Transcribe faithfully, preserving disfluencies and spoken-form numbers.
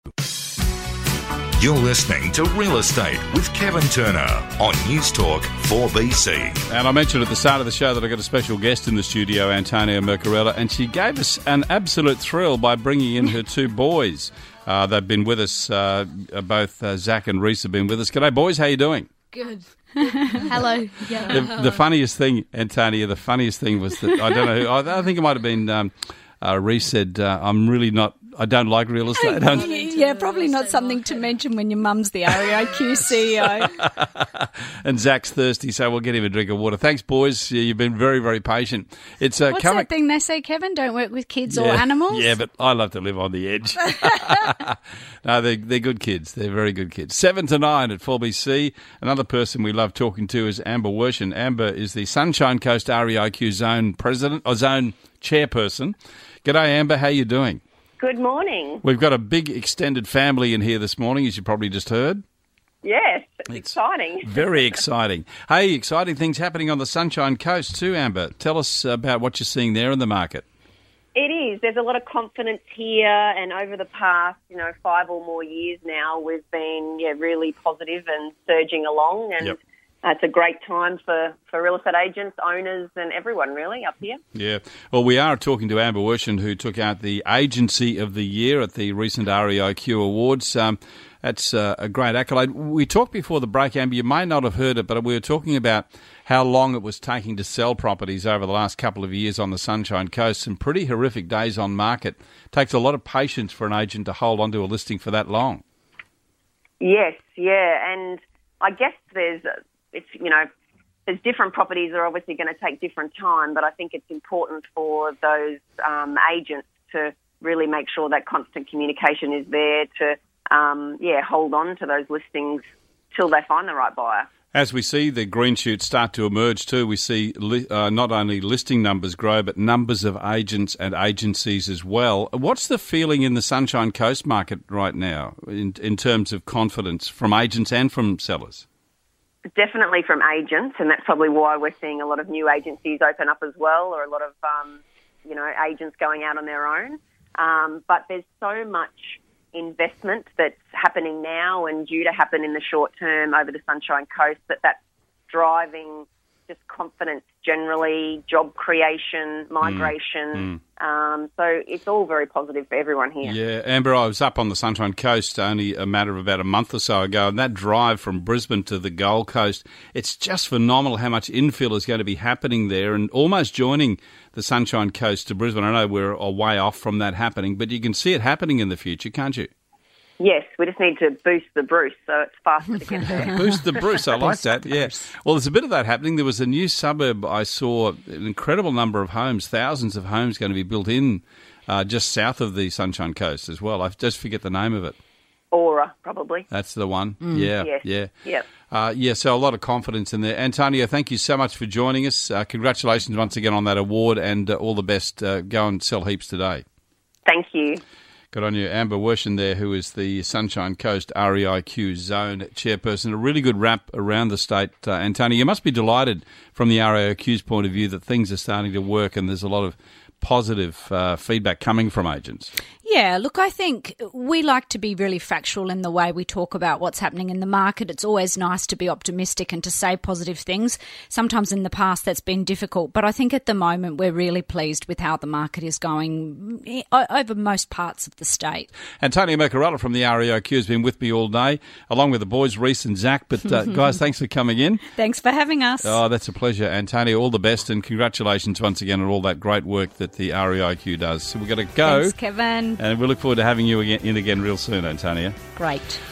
You're listening to Real Estate with Kevin Turner on News Talk four B C. And I mentioned at the start of the show that I got a special guest in the studio, Antonia Mercarella, and she gave us an absolute thrill by bringing in her two boys. Uh, they've been with us, uh, both uh, Zach and Reese have been with us. G'day, boys. How you doing? Good. Hello. Yeah. The, the funniest thing, Antonia, the funniest thing was that, I don't know, who, I, I think it might have been um, uh, Reese said, uh, I'm really not, I don't like real estate. Yeah, probably not something to mention when your mum's the R E I Q C E O. And Zach's thirsty, so we'll get him a drink of water. Thanks, boys. You've been very, very patient. It's uh, What's coming... that thing they say, Kevin? Don't work with kids yeah. or animals? Yeah, but I love to live on the edge. No, they're, they're good kids. They're very good kids. Seven to nine at four B C. Another person we love talking to is Amber Wershen. Amber is the Sunshine Coast R E I Q Zone President, or Zone Chairperson. G'day, Amber. How you doing? Good morning. We've got a big extended family in here this morning, as you probably just heard. Yes, it's, It's exciting. Very exciting. Hey, exciting things happening on the Sunshine Coast too, Amber. Tell us about what you're seeing there in the market. It is. There's a lot of confidence here, and over the past, you know, five or more years now, we've been yeah really positive and surging along, and Yep. uh, it's a great time for, for real estate agents, owners, and everyone really up here. Yeah. Well, we are talking to Amber Wershen, who took out the Agency of the Year at the recent R E I Q Awards. Um, that's uh, a great accolade. We talked before the break, Amber, you may not have heard it, but we were talking about how long it was taking to sell properties over the last couple of years on the Sunshine Coast. Some pretty horrific days on market. Takes a lot of patience for an agent to hold onto a listing for that long. Yes, yeah, and I guess there's, it's you know, there's different properties are obviously going to take different time, but I think it's important for those um, agents to really make sure that constant communication is there to, um, yeah, hold on to those listings till they find the right buyer. As we see the green shoots start to emerge too, we see li- uh, not only listing numbers grow, but numbers of agents and agencies as well. What's the feeling in the Sunshine Coast market right now in, in terms of confidence from agents and from sellers? Definitely from agents, and that's probably why we're seeing a lot of new agencies open up as well, or a lot of, um, you know, agents going out on their own. Um, but there's so much investment that's happening now and due to happen in the short term over the Sunshine Coast that that's driving just confidence generally, job creation, migration. Mm. Um, so it's all very positive for everyone here. Yeah, Amber, I was up on the Sunshine Coast only a matter of about a month or so ago, and that drive from Brisbane to the Gold Coast, it's just phenomenal how much infill is going to be happening there and almost joining the Sunshine Coast to Brisbane. I know we're a way off from that happening, but you can see it happening in the future, can't you? Yes, we just need to boost the Bruce so it's faster to get there. Boost the Bruce, I like that, yeah. Well, there's a bit of that happening. There was a new suburb I saw, an incredible number of homes, thousands of homes going to be built in uh, just south of the Sunshine Coast as well. I just forget the name of it. Aura, probably. That's the one, mm. yeah, yes. yeah. Yep. Uh, yeah, so a lot of confidence in there. Antonia, thank you so much for joining us. Uh, congratulations once again on that award, and uh, all the best. Uh, go and sell heaps today. Thank you. Good on you. Amber Wershen there, who is the Sunshine Coast R E I Q Zone Chairperson. A really good wrap around the state. Uh, Antonia, you must be delighted from the R E I Q's point of view that things are starting to work and there's a lot of positive uh, feedback coming from agents. Yeah, look, I think we like to be really factual in the way we talk about what's happening in the market. It's always nice to be optimistic and to say positive things. Sometimes in the past that's been difficult, but I think at the moment we're really pleased with how the market is going over most parts of the state. Antonia Mercarella from the R E I Q has been with me all day, along with the boys, Reese and Zach. But uh, guys, thanks for coming in. Thanks for having us. Oh, that's a pleasure. Antonia, all the best and congratulations once again on all that great work that the R E I Q does. So we've got to go. Thanks, Kevin. And we look forward to having you again, in again real soon, Antonia. Great.